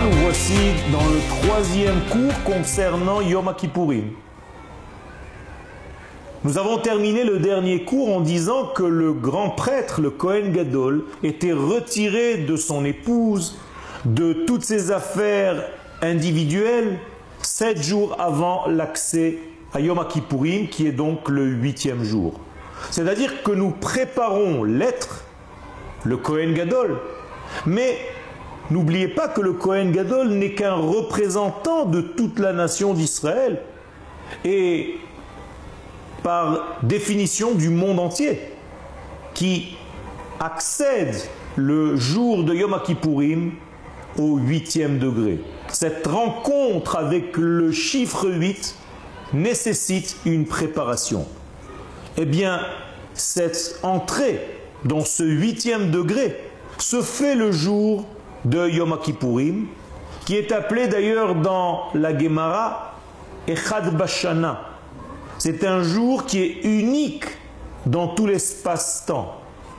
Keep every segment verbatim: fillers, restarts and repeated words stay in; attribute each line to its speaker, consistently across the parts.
Speaker 1: nous voici dans le troisième cours concernant Yom Kippourim. Nous avons terminé le dernier cours en disant que le grand prêtre, le Kohen Gadol, était retiré de son épouse, de toutes ses affaires individuelles, sept jours avant l'accès à Yom Kippourim, qui est donc le huitième jour. C'est-à-dire que nous préparons l'être, le Kohen Gadol, mais n'oubliez pas que le Kohen Gadol n'est qu'un représentant de toute la nation d'Israël et par définition du monde entier qui accède le jour de Yom Kippourim au huitième degré. Cette rencontre avec le chiffre huit nécessite une préparation. Eh bien, cette entrée dans ce huitième degré se fait le jour de Yom Kippourim, qui est appelé d'ailleurs dans la Gemara Echad Bashana. C'est un jour qui est unique dans tout l'espace-temps.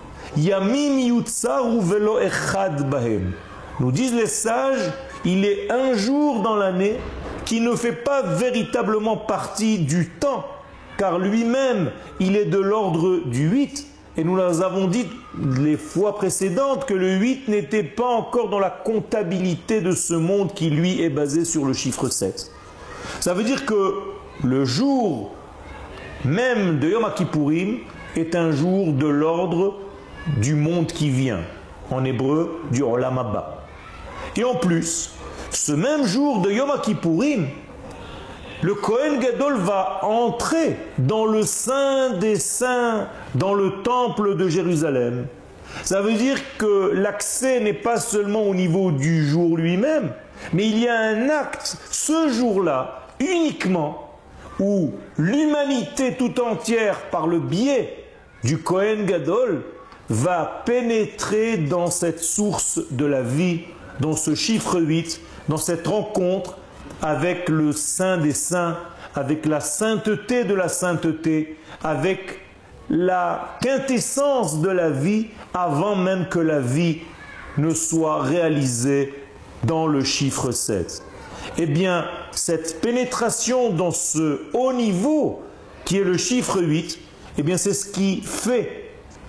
Speaker 1: Yamim yutsaru velo echad bahem. Nous disent les sages, il est un jour dans l'année qui ne fait pas véritablement partie du temps, car lui-même, il est de l'ordre du huit. Et nous avons dit les fois précédentes que le huit n'était pas encore dans la comptabilité de ce monde qui, lui, est basé sur le chiffre sept. Ça veut dire que le jour même de Yom Kippourim est un jour de l'ordre du monde qui vient. En hébreu, du Olam Haba. Et en plus, ce même jour de Yom Kippourim, le Kohen Gadol va entrer dans le Saint des Saints, dans le temple de Jérusalem. Ça veut dire que l'accès n'est pas seulement au niveau du jour lui-même, mais il y a un acte, ce jour-là, uniquement, où l'humanité tout entière, par le biais du Kohen Gadol, va pénétrer dans cette source de la vie, dans ce chiffre huit, dans cette rencontre avec le Saint des Saints, avec la sainteté de la sainteté, avec la quintessence de la vie, avant même que la vie ne soit réalisée dans le chiffre sept. Eh bien, cette pénétration dans ce haut niveau, qui est le chiffre huit, eh bien, c'est ce qui fait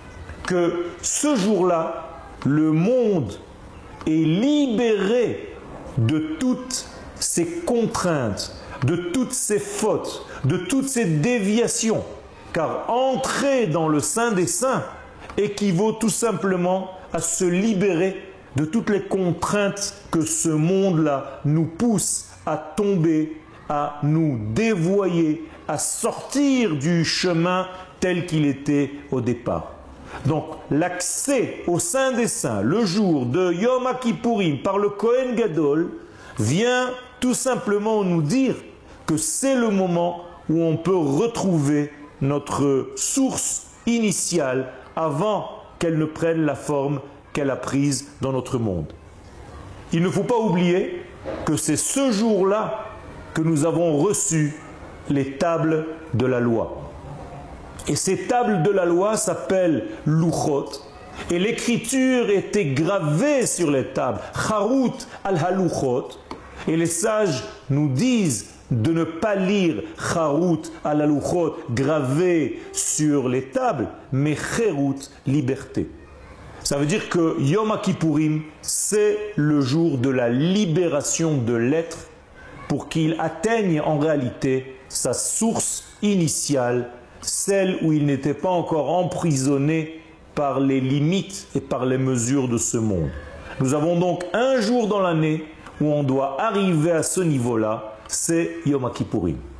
Speaker 1: que ce jour-là, le monde est libéré de toutes ces contraintes, de toutes ces fautes, de toutes ces déviations. Car entrer dans le Saint des Saints équivaut tout simplement à se libérer de toutes les contraintes que ce monde-là nous pousse à tomber, à nous dévoyer, à sortir du chemin tel qu'il était au départ. Donc l'accès au Saint des Saints, le jour de Yom Kippourim par le Kohen Gadol, vient tout simplement nous dire que c'est le moment où on peut retrouver notre source initiale avant qu'elle ne prenne la forme qu'elle a prise dans notre monde. Il ne faut pas oublier que c'est ce jour-là que nous avons reçu les tables de la loi. Et ces tables de la loi s'appellent Luchot, et l'écriture était gravée sur les tables, Charut al-Haluchot, et les sages nous disent de ne pas lire Charut al-Haluchot gravé sur les tables, mais Cherut, liberté. Ça veut dire que Yom Kippourim, c'est le jour de la libération de l'être pour qu'il atteigne en réalité sa source initiale, celle où il n'était pas encore emprisonné par les limites et par les mesures de ce monde. Nous avons donc un jour dans l'année où on doit arriver à ce niveau-là, c'est Yom Kippourim.